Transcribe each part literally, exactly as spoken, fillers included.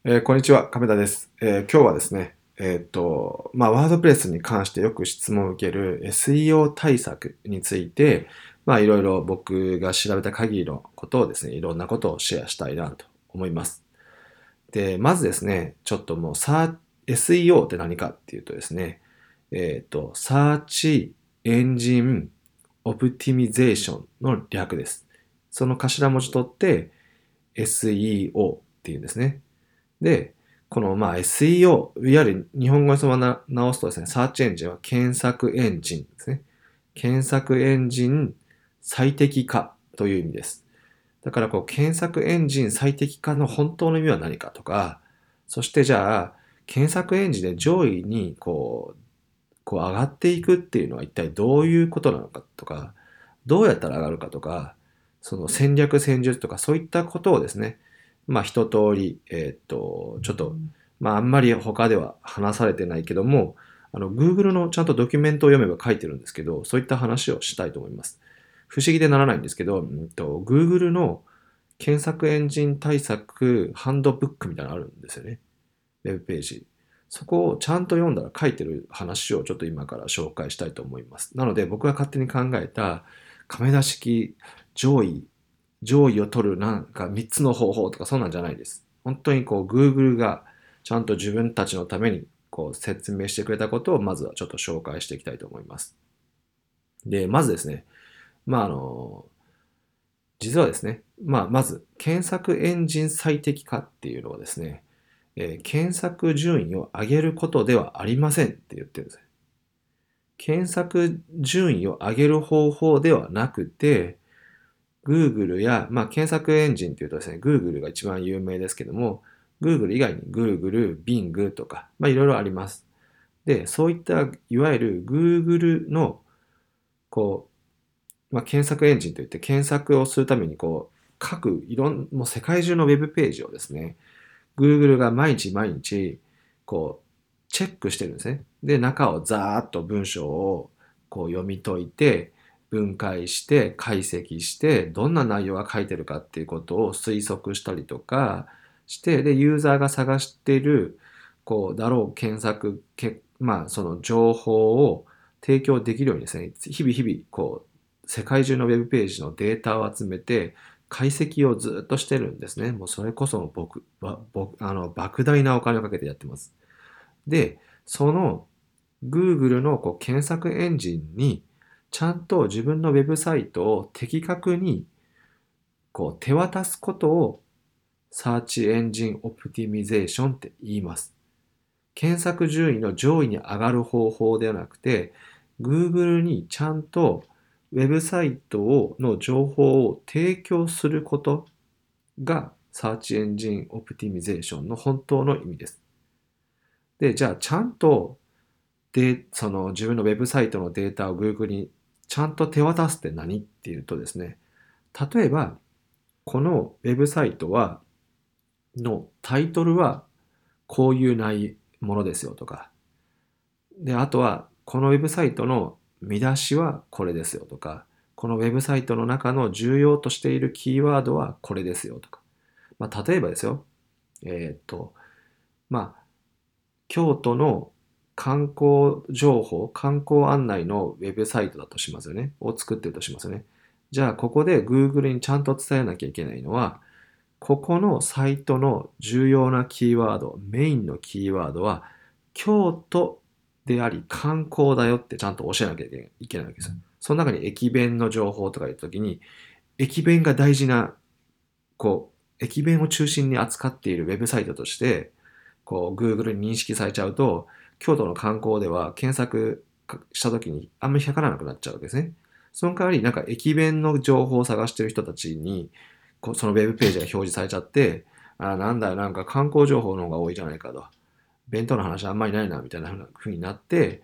えーこんにちは、亀田です。えー今日はですね、えーっと、まあ、ワードプレスに関してよく質問を受ける エスイーオー 対策について、まあ、いろいろ僕が調べた限りのことをですね、いろんなことをシェアしたいなと思います。で、まずですね、ちょっともうサー、エスイーオー って何かっていうとですね、えーっと、Search Engine Optimization の略です。その頭文字取って エスイーオー っていうんですね。で、このまあ エスイーオー、いわゆる日本語にそのまま直すとですね、サーチエンジンは検索エンジンですね。検索エンジン最適化という意味です。だからこう検索エンジン最適化の本当の意味は何かとか、そしてじゃあ検索エンジンで上位にこう、こう上がっていくっていうのは一体どういうことなのかとか、どうやったら上がるかとか、その戦略戦術とかそういったことをですね、まあ一通り、えーっと、ちょっと、まああんまり他では話されてないけども、あの、Google のちゃんとドキュメントを読めば書いてるんですけど、そういった話をしたいと思います。不思議でならないんですけど、うんと、Google の検索エンジン対策ハンドブックみたいなのあるんですよね。ウェブページ。そこをちゃんと読んだら書いてる話をちょっと今から紹介したいと思います。なので僕が勝手に考えた亀田式上位、上位を取るなんかみっつの方法とかそんなんじゃないです。本当にこう Google がちゃんと自分たちのためにこう説明してくれたことをまずはちょっと紹介していきたいと思います。で、まずですね、まああの、実はですね、まあまず検索エンジン最適化っていうのはですね、えー検索順位を上げることではありませんって言ってるんです。検索順位を上げる方法ではなくて、Google や、まあ、検索エンジンっていうとですね、Google が一番有名ですけども、Google 以外に Google、Bing とか、まあ、いろいろあります。で、そういったいわゆる Google のこう、まあ、検索エンジンといって検索をするためにこう各いろんもう世界中のウェブページをですね、Google が毎日毎日、こう、チェックしてるんですね。で、中をざーっと文章をこう読み解いて、分解して、解析して、どんな内容が書いてるかっていうことを推測したりとかして、で、ユーザーが探している、こう、だろう検索、けまあ、その情報を提供できるようにですね、日々日々、こう、世界中のウェブページのデータを集めて、解析をずっとしてるんですね。もうそれこそ僕、ば僕あの莫大なお金をかけてやってます。で、その Google のこう検索エンジンにちゃんと自分のウェブサイトを的確にこう手渡すことを Search Engine Optimization って言います。検索順位の上位に上がる方法ではなくて、Google にちゃんとウェブサイトをの情報を提供することが Search Engine Optimization の本当の意味です。で、じゃあちゃんとで、その自分のウェブサイトのデータを Google にちゃんと手渡すって何っていうとですね、例えば、このウェブサイトは、のタイトルはこういう内ものですよとか、で、あとは、このウェブサイトの見出しはこれですよとか、このウェブサイトの中の重要としているキーワードはこれですよとか。まあ、例えばですよ、えーっと、まあ、京都の観光情報、観光案内のウェブサイトだとしますよね。を作ってるとしますよね。じゃあ、ここで Google にちゃんと伝えなきゃいけないのは、ここのサイトの重要なキーワード、メインのキーワードは、京都であり観光だよってちゃんと教えなきゃいけないわけですよ。その中に駅弁の情報とか言ったときに、駅弁が大事な、こう、駅弁を中心に扱っているウェブサイトとして、こう、Google に認識されちゃうと、京都の観光では検索したときにあんまり引っかからなくなっちゃうわけですね。その代わり、なんか駅弁の情報を探してる人たちに、こうそのウェブページが表示されちゃって、あ、なんだよ、なんか観光情報の方が多いじゃないかと。弁当の話あんまりないな、みたいな風になって、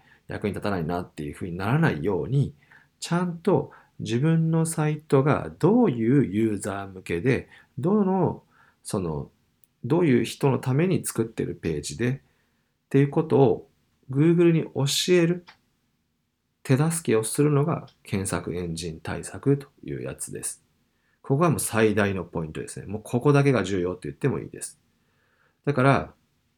役に立たないなっていう風にならないように、ちゃんと自分のサイトがどういうユーザー向けで、どの、その、どういう人のために作ってるページで、っていうことを Google に教える手助けをするのが検索エンジン対策というやつです。ここがもう最大のポイントですね。もうここだけが重要って言ってもいいです。 だから、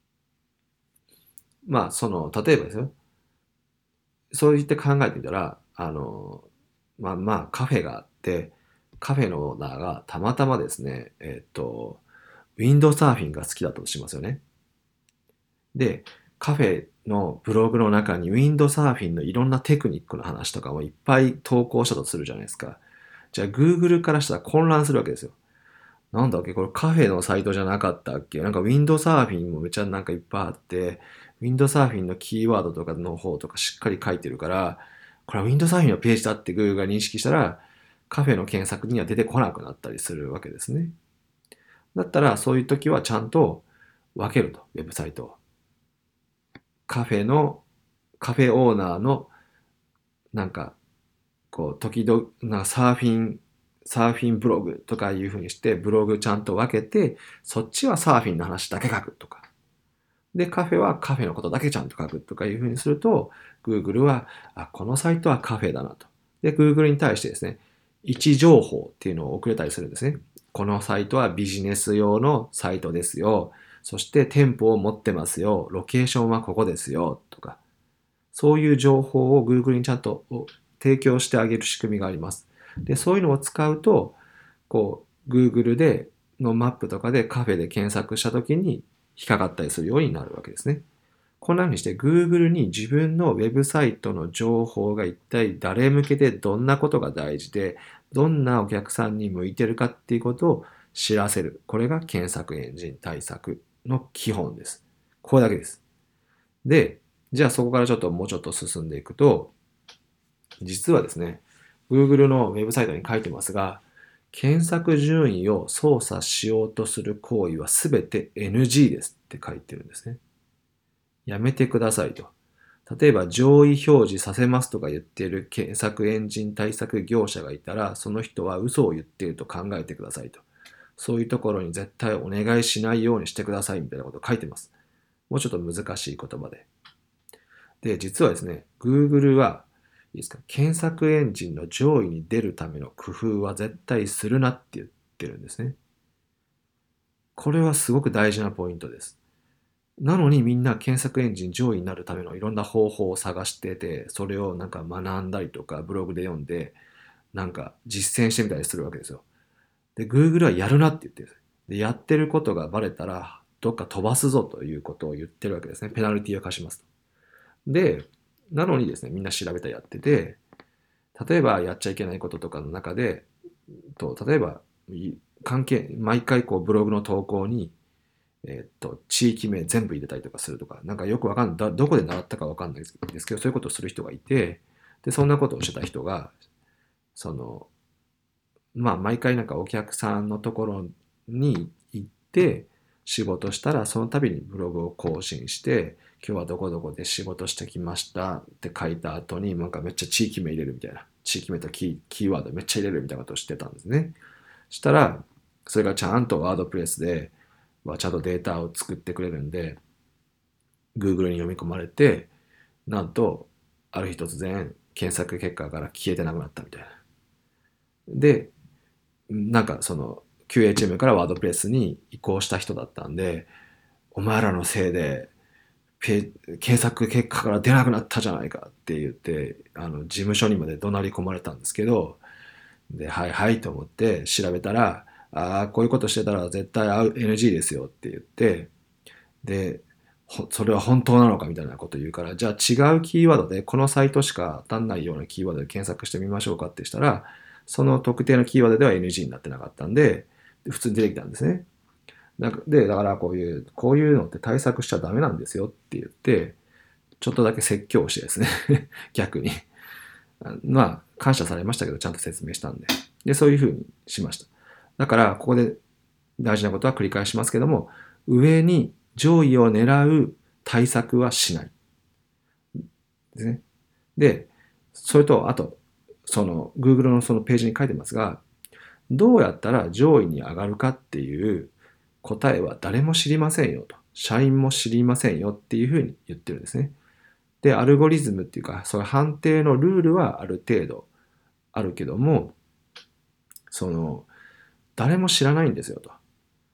まあ、その、例えばですよ。そう言って考えてみたら、あの、まあまあ、カフェがあって、カフェのオーナーがたまたまですね、えっと、ウィンドサーフィンが好きだとしますよね。で、カフェのブログの中にウィンドサーフィンのいろんなテクニックの話とかもいっぱい投稿したとするじゃないですか。じゃあ Google からしたら混乱するわけですよ。なんだっけこれカフェのサイトじゃなかったっけなんかウィンドサーフィンもめっちゃなんかいっぱいあって、ウィンドサーフィンのキーワードとかの方とかしっかり書いてるから、これはウィンドサーフィンのページだって Google が認識したら、カフェの検索には出てこなくなったりするわけですね。だったらそういう時はちゃんと分けると、ウェブサイトを。カフェの、カフェオーナーのなんかこう、時々、なサーフィン、サーフィンブログとかいう風にして、ブログちゃんと分けて、そっちはサーフィンの話だけ書くとか。で、カフェはカフェのことだけちゃんと書くとかいう風にすると、Google は、あ、このサイトはカフェだなと。で、Google に対してですね、位置情報っていうのを送れたりするんですね。このサイトはビジネス用のサイトですよ。そして店舗を持ってますよ。ロケーションはここですよ。とか。そういう情報を Google にちゃんと提供してあげる仕組みがあります。で、そういうのを使うと、こう、Google でのマップとかでカフェで検索したときに引っかかったりするようになるわけですね。こんな風にして Google に自分のウェブサイトの情報が一体誰向けでどんなことが大事で、どんなお客さんに向いてるかっていうことを知らせる。これが検索エンジン対策の基本です。これだけです。で、じゃあそこからちょっともうちょっと進んでいくと、実はですね、Google のウェブサイトに書いてますが、検索順位を操作しようとする行為はすべて エヌジー ですって書いてるんですね。やめてくださいと。例えば上位表示させますとか言っている検索エンジン対策業者がいたら、その人は嘘を言っていると考えてくださいと。そういうところに絶対お願いしないようにしてくださいみたいなことを書いてます。もうちょっと難しい言葉で。で、実はですね、Google はいいですか、検索エンジンの上位に出るための工夫は絶対するなって言ってるんですね。これはすごく大事なポイントです。なのにみんな検索エンジン上位になるためのいろんな方法を探してて、それをなんか学んだりとかブログで読んで、なんか実践してみたりするわけですよ。で、Google はやるなって言ってる。で、やってることがバレたら、どっか飛ばすぞということを言ってるわけですね。ペナルティを課しますと。で、なのにですね、みんな調べたりやってて、例えばやっちゃいけないこととかの中で、と例えば、関係、毎回こうブログの投稿に、えっと、地域名全部入れたりとかするとか、なんかよくわかんない、どこで習ったかわかんないですけど、そういうことをする人がいて、で、そんなことをしてた人が、その、まあ、毎回なんかお客さんのところに行って仕事したら、その度にブログを更新して、今日はどこどこで仕事してきましたって書いた後に、なんかめっちゃ地域名入れるみたいな。地域名とキーキーワードめっちゃ入れるみたいなことをしてたんですね。したら、それがちゃんとワードプレスで、ちゃんとデータを作ってくれるんで、Google に読み込まれて、なんと、ある日突然、検索結果から消えてなくなったみたいな。で、なんかその キューエイチエム からワードプレスに移行した人だったんで、お前らのせいでペ検索結果から出なくなったじゃないかって言って、あの事務所にまで怒鳴り込まれたんですけど、で、はいはいと思って調べたら、ああ、こういうことしてたら絶対 エヌジー ですよって言って、で、それは本当なのかみたいなこと言うから、じゃあ違うキーワードでこのサイトしか当たんないようなキーワードで検索してみましょうかってしたら、その特定のキーワードでは エヌジー になってなかったんで、普通に出てきたんですね。で、だからこういう、こういうのって対策しちゃダメなんですよって言って、ちょっとだけ説教してですね逆に。まあ、感謝されましたけど、ちゃんと説明したんで。で、そういうふうにしました。だから、ここで大事なことは繰り返しますけども、上に上位を狙う対策はしない。ですね。で、それと、あと、その Google のそのページに書いてますが、どうやったら上位に上がるかっていう答えは誰も知りませんよと。社員も知りませんよっていうふうに言ってるんですね。で、アルゴリズムっていうか、そういう判定のルールはある程度あるけども、その、誰も知らないんですよと。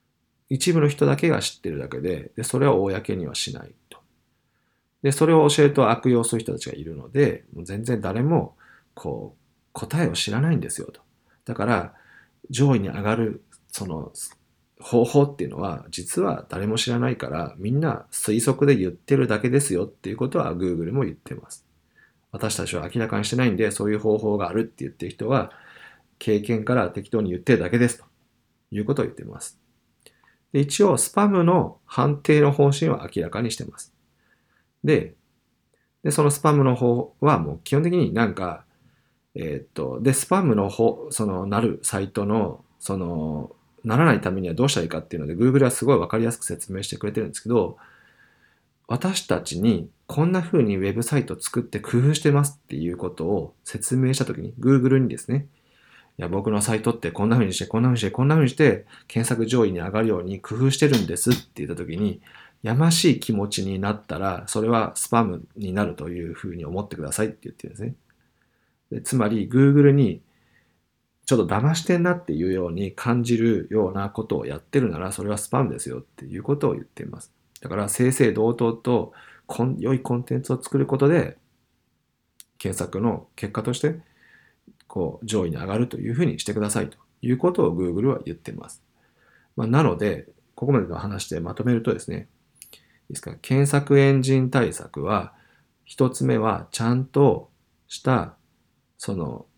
一部の人だけが知ってるだけで、でそれを公にはしないと。で、それを教えると悪用する人たちがいるので、もう全然誰もこう答えを知らないんですよと。だから上位に上がるその方法っていうのは実は誰も知らないからみんな推測で言ってるだけですよっていうことは Google も言ってます。私たちは明らかにしてないんでそういう方法があるって言ってる人は経験から適当に言ってるだけですということを言っています。で一応スパムの判定の方針は明らかにしてます。で、でそのスパムの方はもう基本的になんかえーっと、で、スパムの方、その、なるサイトの、その、ならないためにはどうしたらいいかっていうので、Google はすごいわかりやすく説明してくれてるんですけど、私たちにこんな風にウェブサイトを作って工夫してますっていうことを説明したときに、Google にですね、いや、僕のサイトってこんな風にして、こんな風にして、こんな風にして、検索上位に上がるように工夫してるんですって言ったときに、やましい気持ちになったら、それはスパムになるという風に思ってくださいって言ってるんですね。でつまり Google にちょっと騙してんなっていうように感じるようなことをやってるならそれはスパムですよっていうことを言っています。だから正々堂々と良いコンテンツを作ることで検索の結果としてこう上位に上がるというふうにしてくださいということを Google は言っています。まあ、なのでここまでの話でまとめるとですね、ですから検索エンジン対策は一つ目はちゃんとしたその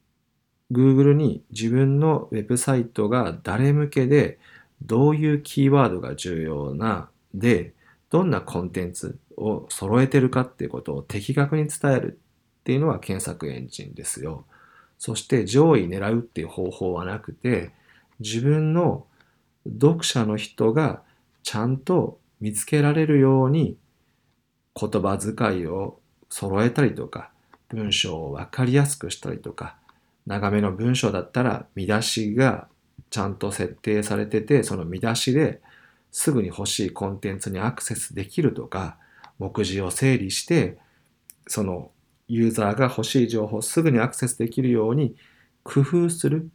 Google に自分のウェブサイトが誰向けでどういうキーワードが重要なでどんなコンテンツを揃えてるかっていうことを的確に伝えるっていうのは検索エンジンですよ。そして上位狙うっていう方法はなくて自分の読者の人がちゃんと見つけられるように言葉遣いを揃えたりとか文章をわかりやすくしたりとか長めの文章だったら見出しがちゃんと設定されててその見出しですぐに欲しいコンテンツにアクセスできるとか目次を整理してそのユーザーが欲しい情報をすぐにアクセスできるように工夫する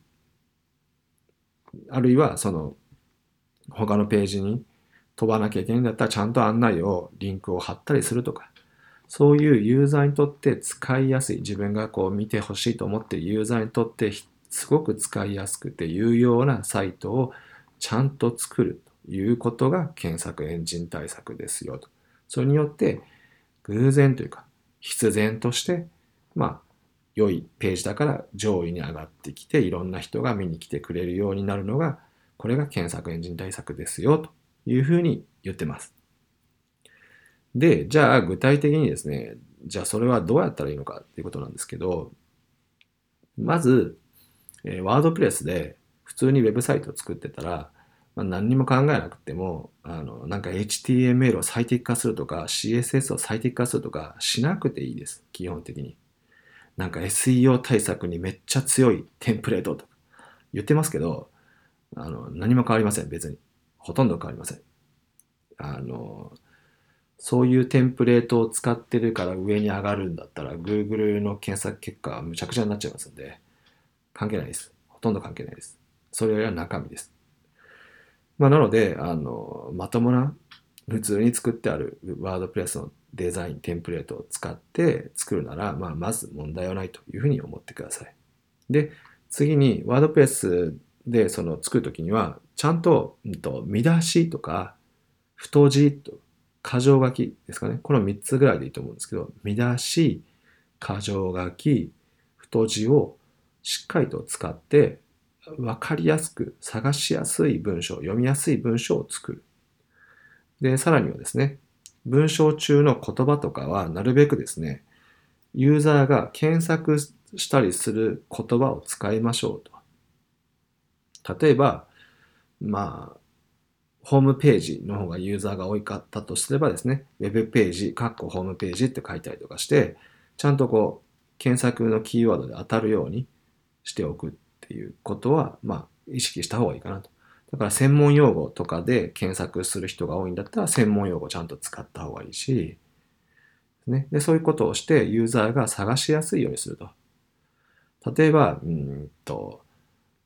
あるいはその他のページに飛ばなきゃいけないんだったらちゃんと案内をリンクを貼ったりするとかそういうユーザーにとって使いやすい自分がこう見てほしいと思っているユーザーにとってすごく使いやすくて有用なサイトをちゃんと作るということが検索エンジン対策ですよと。それによって偶然というか必然としてまあ良いページだから上位に上がってきていろんな人が見に来てくれるようになるのがこれが検索エンジン対策ですよというふうに言ってます。で、じゃあ具体的にですね、じゃあそれはどうやったらいいのかっていうことなんですけど、まず、えー、ワードプレスで普通にウェブサイトを作ってたら、まあ、何にも考えなくても、あの、なんか エイチティーエムエル を最適化するとか、シーエスエス を最適化するとかしなくていいです。基本的に。なんか エスイーオー 対策にめっちゃ強いテンプレートとか言ってますけど、あの、何も変わりません。別に。ほとんど変わりません。あの、そういうテンプレートを使ってるから上に上がるんだったら Google の検索結果はむちゃくちゃになっちゃいますんで、関係ないです。ほとんど関係ないです。それよりは中身です。まあ、なので、あの、まともな普通に作ってあるワードプレスのデザイン、テンプレートを使って作るなら、まあ、まず問題はないというふうに思ってください。で、次にワードプレスでその作るときには、ちゃんと、うんと、見出しとか、太字と、箇条書きですかね。このみっつぐらいでいいと思うんですけど、見出し、箇条書き、太字をしっかりと使って、わかりやすく探しやすい文章、読みやすい文章を作る。で、さらにはですね、文章中の言葉とかはなるべくですね、ユーザーが検索したりする言葉を使いましょうと。例えば、まあ、ホームページの方がユーザーが多かったとすればですね、ウェブページ、カッコホームページって書いたりとかして、ちゃんとこう、検索のキーワードで当たるようにしておくっていうことは、まあ、意識した方がいいかなと。だから専門用語とかで検索する人が多いんだったら、専門用語をちゃんと使った方がいいし、ね。で、そういうことをしてユーザーが探しやすいようにすると。例えば、うんと、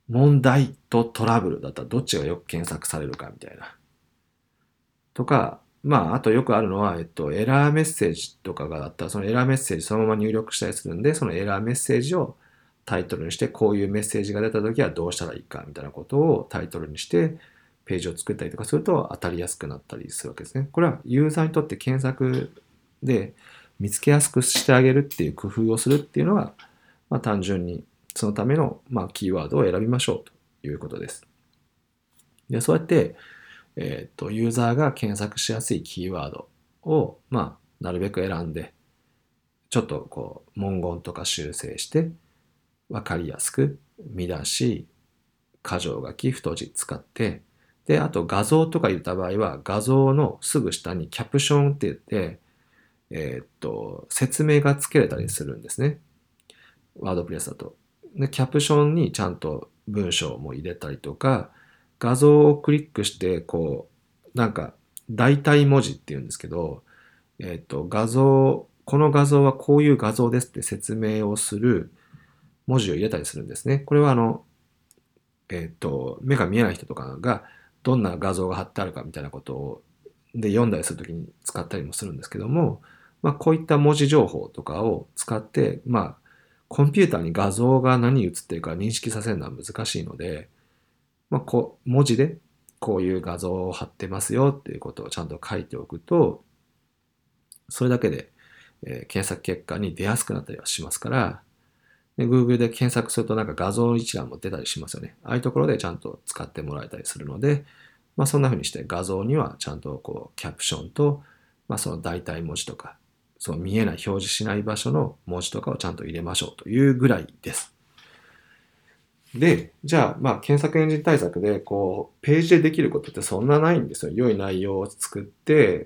問題とトラブルだったらどっちがよく検索されるかみたいな。とか、まあ、あとよくあるのは、えっと、エラーメッセージとかがあったら、そのエラーメッセージそのまま入力したりするんで、そのエラーメッセージをタイトルにして、こういうメッセージが出たときはどうしたらいいかみたいなことをタイトルにして、ページを作ったりとかすると当たりやすくなったりするわけですね。これはユーザーにとって検索で見つけやすくしてあげるっていう工夫をするっていうのが、まあ、単純にそのための、まあ、キーワードを選びましょうということです。で、そうやって、えっと、ユーザーが検索しやすいキーワードを、まあ、なるべく選んで、ちょっとこう、文言とか修正して、わかりやすく、見出し、箇条書き、太字使って、で、あと画像とか言った場合は、画像のすぐ下にキャプションって言って、えっと、説明がつけれたりするんですね。ワードプレスだと。で、キャプションにちゃんと文章も入れたりとか、画像をクリックして、こう、なんか、代替文字っていうんですけど、えっと、画像、この画像はこういう画像ですって説明をする文字を入れたりするんですね。これはあの、えっと、目が見えない人とかがどんな画像が貼ってあるかみたいなことをで読んだりするときに使ったりもするんですけども、まあ、こういった文字情報とかを使って、まあ、コンピューターに画像が何に映っているか認識させるのは難しいので、まあ、こう文字でこういう画像を貼ってますよっていうことをちゃんと書いておくと、それだけで、えー検索結果に出やすくなったりはしますから、で、Google で検索するとなんか画像一覧も出たりしますよね。ああいうところでちゃんと使ってもらえたりするので、まあそんな風にして画像にはちゃんとこうキャプションと、まあその代替文字とか、その見えない表示しない場所の文字とかをちゃんと入れましょうというぐらいです。で、じゃあ、まあ検索エンジン対策でこうページでできることってそんなないんですよ。良い内容を作って、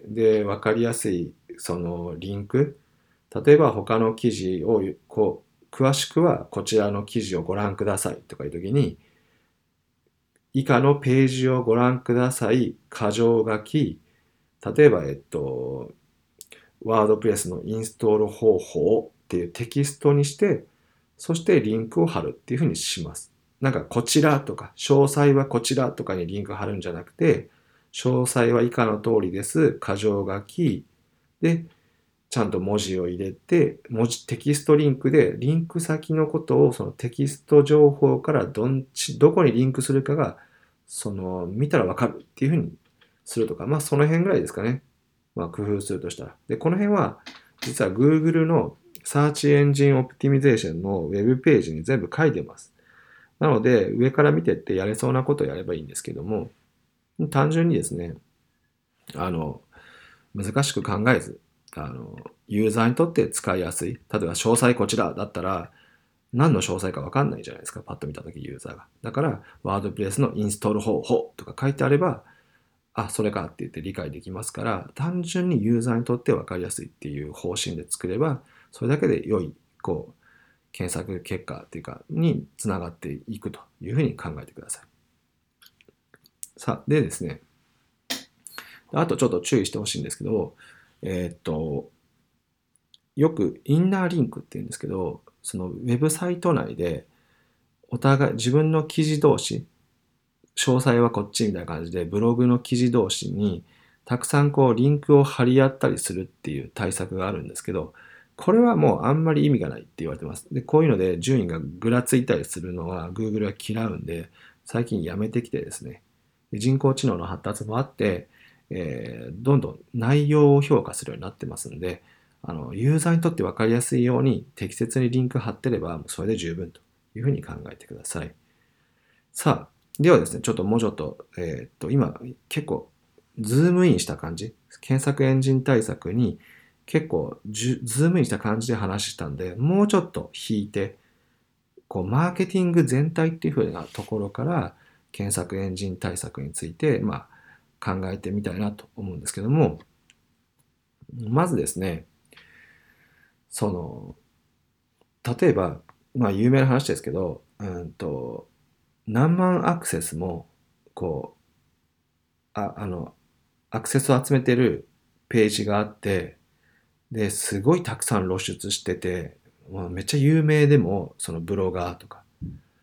で、わかりやすいそのリンク、例えば他の記事をこう詳しくはこちらの記事をご覧くださいとかいうときに、以下のページをご覧ください、箇条書き、例えば、えっと、ワードプレスのインストール方法っていうテキストにして、そしてリンクを貼るっていうふうにします。なんかこちらとか、詳細はこちらとかにリンク貼るんじゃなくて、詳細は以下の通りです。箇条書きで、ちゃんと文字を入れて、文字、テキストリンクで、リンク先のことをそのテキスト情報からどんち、どこにリンクするかが、その、見たらわかるっていうふうにするとか、まあその辺ぐらいですかね。まあ工夫するとしたら。で、この辺は、実は Google の Search Engine Optimization のウェブページに全部書いてます。なので、上から見てってやれそうなことをやればいいんですけども、単純にですね、あの、難しく考えず、あの、ユーザーにとって使いやすい。例えば、詳細こちらだったら、何の詳細かわかんないじゃないですか。パッと見たときユーザーが。だから、ワードプレスのインストール方法とか書いてあれば、あ、それかって言って理解できますから、単純にユーザーにとってわかりやすいっていう方針で作れば、それだけで良い、こう、検索結果っていうか、につながっていくというふうに考えてください。さあ、でですね、あとちょっと注意してほしいんですけど、えーっと、よくインナーリンクって言うんですけど、そのウェブサイト内でお互い自分の記事同士、詳細はこっちみたいな感じでブログの記事同士にたくさんこうリンクを貼り合ったりするっていう対策があるんですけど、これはもうあんまり意味がないって言われてます。で、こういうので順位がぐらついたりするのは Google は嫌うんで、最近やめてきてですね、人工知能の発達もあって、えーどんどん内容を評価するようになってますんで、あの、ユーザーにとって分かりやすいように適切にリンク貼ってれば、それで十分というふうに考えてください。さあ、ではですね、ちょっともうちょっと、えーっと、今、結構、ズームインした感じ、検索エンジン対策に結構ズームインした感じで話したんで、もうちょっと引いて、こう、マーケティング全体っていう風なところから、検索エンジン対策について、まあ、考えてみたいなと思うんですけども、まずですね、その、例えば、まあ、有名な話ですけど、うんと、何万アクセスも、こう、あ、あの、アクセスを集めてるページがあって、で、すごいたくさん露出してて、まあ、めっちゃ有名でも、そのブロガーとか、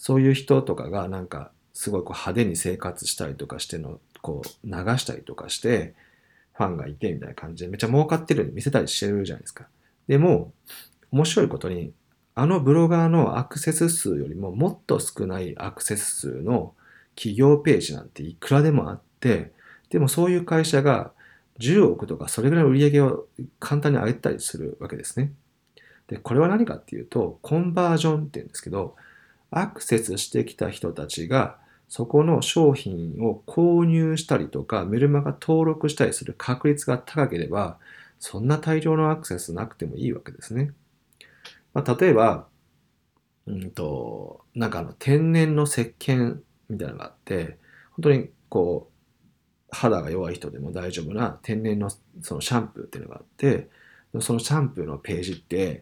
そういう人とかがなんかすごいこう派手に生活したりとかしてのこう流したりとかしてファンがいてみたいな感じでめっちゃ儲かってるように見せたりしてるじゃないですか。でも面白いことにあのブロガーのアクセス数よりももっと少ないアクセス数の企業ページなんていくらでもあって、でもそういう会社がじゅうおくとかそれぐらいの売り上げを簡単に上げたりするわけですね。で、これは何かっていうと、コンバージョンっていうんですけど、アクセスしてきた人たちがそこの商品を購入したりとか、メルマガ登録したりする確率が高ければ、そんな大量のアクセスなくてもいいわけですね。まあ、例えば、うんと、なんかあの天然の石鹸みたいなのがあって、本当にこう、肌が弱い人でも大丈夫な天然のそのシャンプーっていうのがあって、そのシャンプーのページって、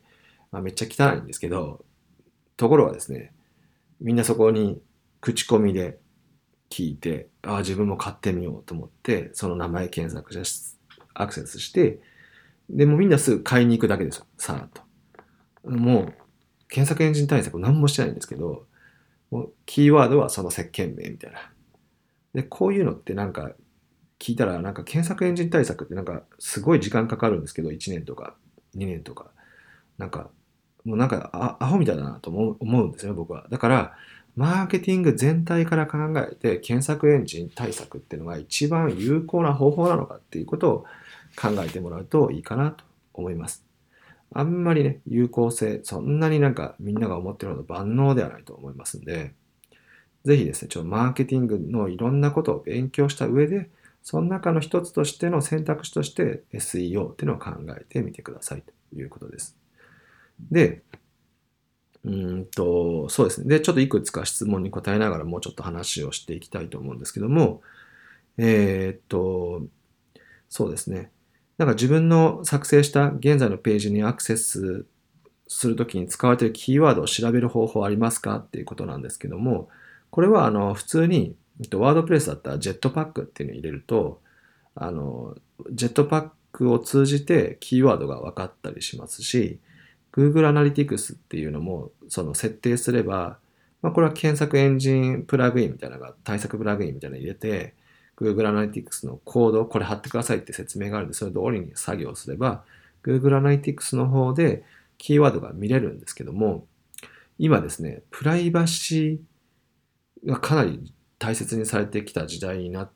まあ、めっちゃ汚いんですけど、ところがですね、みんなそこに口コミで聞いて、ああ、自分も買ってみようと思って、その名前検索して、アクセスして、でもみんなすぐ買いに行くだけですよ、さーっと。もう、検索エンジン対策何もしてないんですけど、もうキーワードはその石鹸名みたいな。で、こういうのってなんか聞いたら、なんか検索エンジン対策ってなんかすごい時間かかるんですけど、いちねんとかにねんとか。なんか、もうなんかアアホみたいだなと思う思うんですよ、僕は。だから、マーケティング全体から考えて、検索エンジン対策っていうのが一番有効な方法なのかっていうことを考えてもらうといいかなと思います。あんまりね、有効性、そんなになんかみんなが思ってるほど万能ではないと思いますんで、ぜひですね、ちょっとマーケティングのいろんなことを勉強した上で、その中の一つとしての選択肢として エスイーオー っていうのを考えてみてくださいということです。で、うーんと、そうですね。で、ちょっといくつか質問に答えながらもうちょっと話をしていきたいと思うんですけども、えーっと、そうですね。なんか自分の作成した現在のページにアクセスするときに使われているキーワードを調べる方法ありますかっていうことなんですけども、これはあの普通に、ワードプレスだったらジェットパックっていうのを入れると、あの、ジェットパックを通じてキーワードが分かったりしますし、Google Analytics っていうのもその設定すれば、まあ、これは検索エンジンプラグインみたいなのが、対策プラグインみたいなの入れて、Google Analytics のコードをこれ貼ってくださいって説明があるんで、それ通りに作業すれば、Google Analytics の方でキーワードが見れるんですけども、今ですね、プライバシーがかなり大切にされてきた時代になって、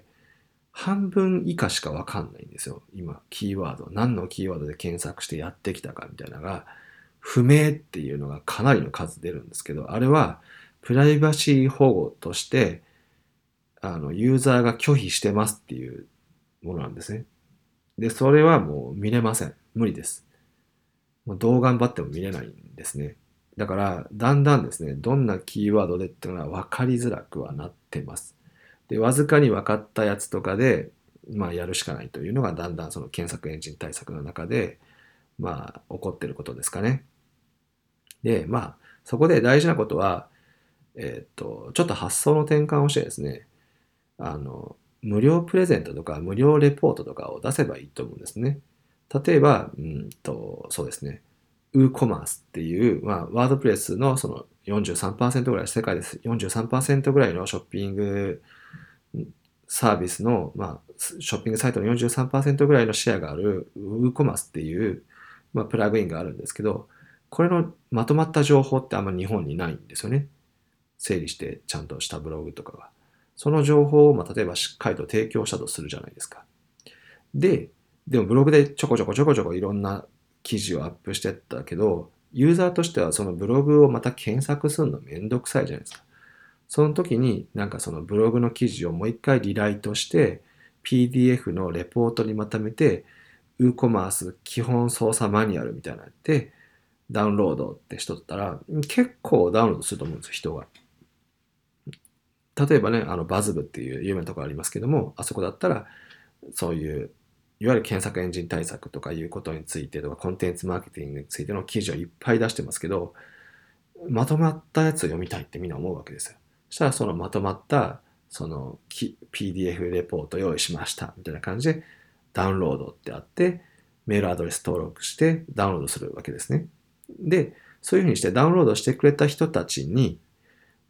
半分以下しかわかんないんですよ。今、キーワード。何のキーワードで検索してやってきたかみたいなのが、不明っていうのがかなりの数出るんですけど、あれはプライバシー保護として、あの、ユーザーが拒否してますっていうものなんですね。で、それはもう見れません。無理です。もうどう頑張っても見れないんですね。だから、だんだんですね、どんなキーワードでっていうのは分かりづらくはなってます。で、わずかに分かったやつとかで、まあ、やるしかないというのが、だんだんその検索エンジン対策の中で、まあ、起こってることですかね。で、まあ、そこで大事なことは、えーっと、ちょっと発想の転換をしてですね、あの、無料プレゼントとか無料レポートとかを出せばいいと思うんですね。例えば、うんと、そうですね、ウーコマースっていう、まあ、ワードプレスのそのよんじゅうさんパーセントぐらい、世界ですよんじゅうさんパーセントぐらいのショッピングサービスの、まあ、ショッピングサイトのよんじゅうさんパーセントぐらいのシェアがある WooCommerce っていう、まあ、プラグインがあるんですけど、これのまとまった情報ってあんまり日本にないんですよね。整理してちゃんとしたブログとかが。その情報を、まあ、例えばしっかりと提供したとするじゃないですか。で、でもブログでちょこちょこちょこちょこいろんな記事をアップしてったけど、ユーザーとしてはそのブログをまた検索するのめんどくさいじゃないですか。その時になんかそのブログの記事をもう一回リライトして ピーディーエフ のレポートにまとめて WooCommerce 基本操作マニュアルみたいなのやってダウンロードってしとったら結構ダウンロードすると思うんですよ、人が。例えばね、あのバズブっていう有名なところありますけども、あそこだったらそういういわゆる検索エンジン対策とかいうことについてとかコンテンツマーケティングについての記事をいっぱい出してますけど、まとまったやつを読みたいってみんな思うわけですよ。そしたらそのまとまったその ピーディーエフ レポート用意しましたみたいな感じでダウンロードってあってメールアドレス登録してダウンロードするわけですね。で、そういうふうにしてダウンロードしてくれた人たちに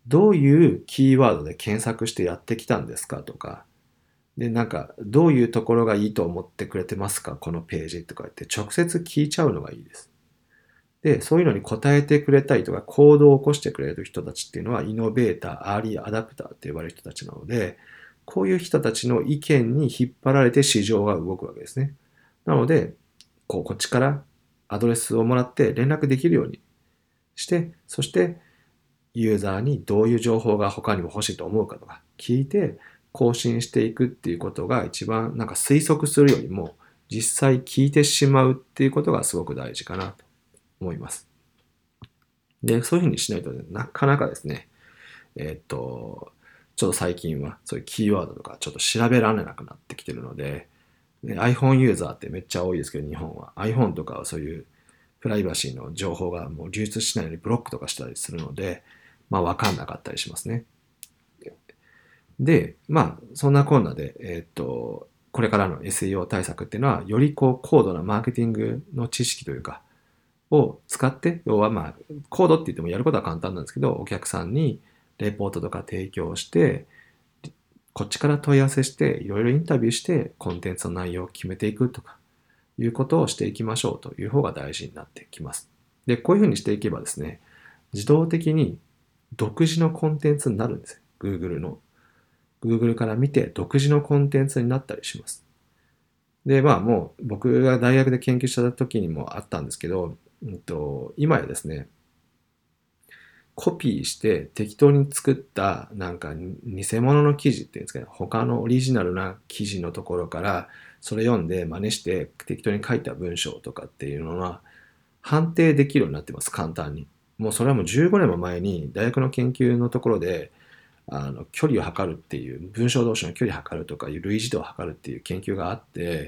どういうキーワードで検索してやってきたんですかとか、で、なんか、どういうところがいいと思ってくれてますかこのページとか言って直接聞いちゃうのがいいです。で、そういうのに答えてくれたりとか、行動を起こしてくれる人たちっていうのは、イノベーター、アーリーアダプターって呼ばれる人たちなので、こういう人たちの意見に引っ張られて市場が動くわけですね。なので、こう、こっちからアドレスをもらって連絡できるようにして、そしてユーザーにどういう情報が他にも欲しいと思うかとか聞いて更新していくっていうことが一番なんか推測するよりも実際聞いてしまうっていうことがすごく大事かなと思います。で、そういうふうにしないと、ね、なかなかですね、えーっと、ちょっと最近はそういうキーワードとかちょっと調べられなくなってきてるので、で iPhone ユーザーってめっちゃ多いですけど、日本は。iPhone とかはそういうプライバシーの情報がもう流出しないようにブロックとかしたりするので、まあわかんなかったりしますね。で、まあそんなこんなで、えーっと、これからの エスイーオー 対策っていうのは、よりこう高度なマーケティングの知識というか、を使って、要はまあ、コードって言ってもやることは簡単なんですけど、お客さんにレポートとか提供して、こっちから問い合わせして、いろいろインタビューして、コンテンツの内容を決めていくとか、いうことをしていきましょうという方が大事になってきます。で、こういうふうにしていけばですね、自動的に独自のコンテンツになるんですよ。Google の。Google から見て独自のコンテンツになったりします。で、まあもう僕が大学で研究した時にもあったんですけど、うんと、今やですね、コピーして適当に作ったなんか偽物の記事っていうんですかね、他のオリジナルな記事のところからそれ読んで真似して適当に書いた文章とかっていうのは判定できるようになってます、簡単に。もうそれはもうじゅうごねんも前に大学の研究のところであの距離を測るっていう文章同士の距離を測るとかいう類似度を測るっていう研究があって、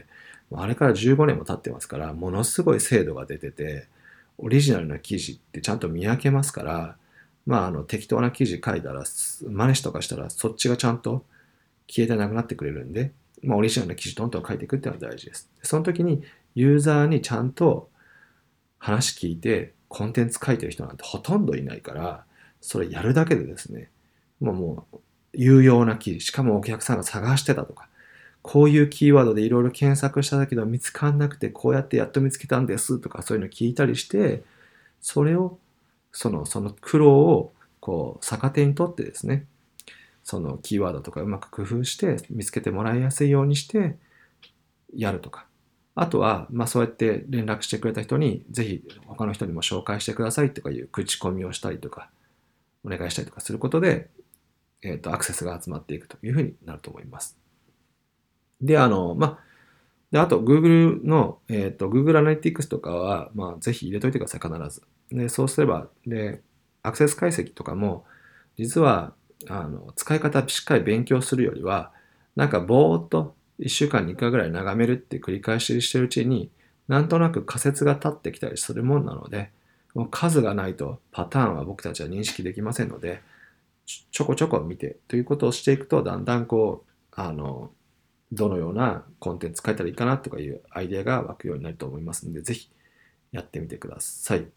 あれからじゅうごねんも経ってますから、ものすごい精度が出てて、オリジナルな記事ってちゃんと見分けますから、まあ、あの適当な記事書いたら、真似しとかしたら、そっちがちゃんと消えてなくなってくれるんで、まあ、オリジナルな記事どんどん書いていくっていうのは大事です。その時にユーザーにちゃんと話聞いて、コンテンツ書いてる人なんてほとんどいないから、それやるだけでですね、もうもう有用な記事、しかもお客さんが探してたとか、こういうキーワードでいろいろ検索しただけど見つかんなくて、こうやってやっと見つけたんですとか、そういうの聞いたりして、それを、その、その苦労を、こう、逆手にとってですね、そのキーワードとかうまく工夫して見つけてもらいやすいようにしてやるとか。あとは、まあそうやって連絡してくれた人に、ぜひ他の人にも紹介してくださいとかいう口コミをしたりとか、お願いしたりとかすることで、えっと、アクセスが集まっていくというふうになると思います。で、あの、まあ、で、あと、Google の、えっと、Google Analytics とかは、まあ、ぜひ入れといてください、必ず。で、そうすれば、で、アクセス解析とかも、実は、あの、使い方しっかり勉強するよりは、なんか、ぼーっといっしゅうかんにいっかいぐらい眺めるって繰り返ししてるうちに、なんとなく仮説が立ってきたりするもんなので、もう数がないとパターンは僕たちは認識できませんので、ちょこちょこ見てということをしていくと、だんだんこう、あの、どのようなコンテンツ書いたらいいかなとかいうアイデアが湧くようになると思いますので、ぜひやってみてください。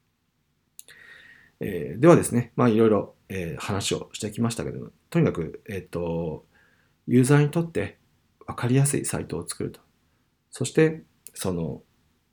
えーではですね、まあいろいろ、えー話をしてきましたけども、とにかく、えっと、ユーザーにとって分かりやすいサイトを作ると。そして、その、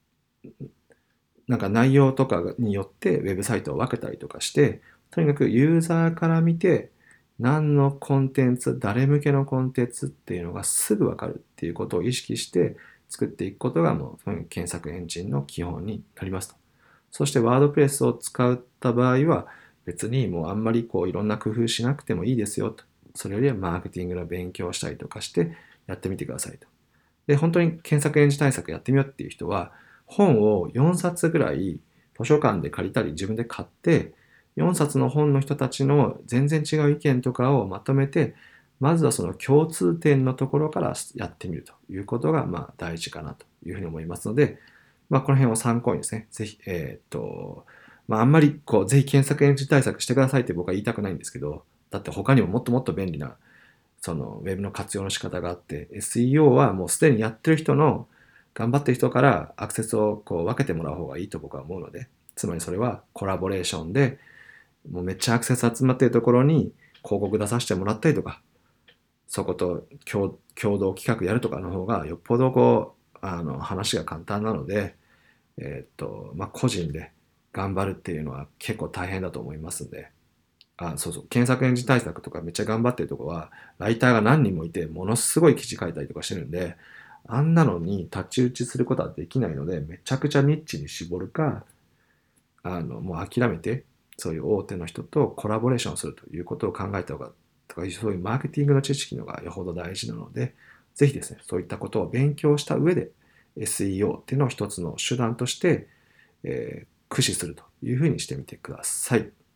なんか内容とかによってウェブサイトを分けたりとかして、とにかくユーザーから見て何のコンテンツ、誰向けのコンテンツっていうのがすぐ分かるっていうことを意識して作っていくことがもう検索エンジンの基本になりますと。そしてワードプレスを使った場合は別にもうあんまりこういろんな工夫しなくてもいいですよと。それよりはマーケティングの勉強をしたりとかしてやってみてくださいと。で、本当に検索エンジン対策やってみようっていう人は本をよんさつぐらい図書館で借りたり自分で買って、よんさつの本の人たちの全然違う意見とかをまとめて、まずはその共通点のところからやってみるということがまあ大事かなというふうに思いますので、まあ、この辺を参考にですね、ぜひ、えーっと、まあ、あんまりこう、ぜひ検索エンジン対策してくださいって僕は言いたくないんですけど、だって他にももっともっと便利な、そのウェブの活用の仕方があって、エスイーオー はもうすでにやってる人の頑張ってる人からアクセスをこう分けてもらう方がいいと僕は思うので、つまりそれはコラボレーションで、 もうめっちゃアクセス集まってるところに広告出させてもらったりとか、そこと共共同企画やるとかの方がよっぽどこう、あの、話が簡単なので、えーっと、まあ、個人で頑張るっていうのは結構大変だと思いますんで、あ、そうそう、検索エンジン対策とかめっちゃ頑張ってるところは、ライターが何人もいて、ものすごい記事書いたりとかしてるんで、あんなのに太刀打ちすることはできないので、めちゃくちゃニッチに絞るか、あの、もう諦めて、そういう大手の人とコラボレーションするということを考えた方が、とか、そういうマーケティングの知識のがよほど大事なので、ぜひですね、そういったことを勉強した上で、エスイーオー っていうのを一つの手段として、えー駆使するというふうにしてみてください。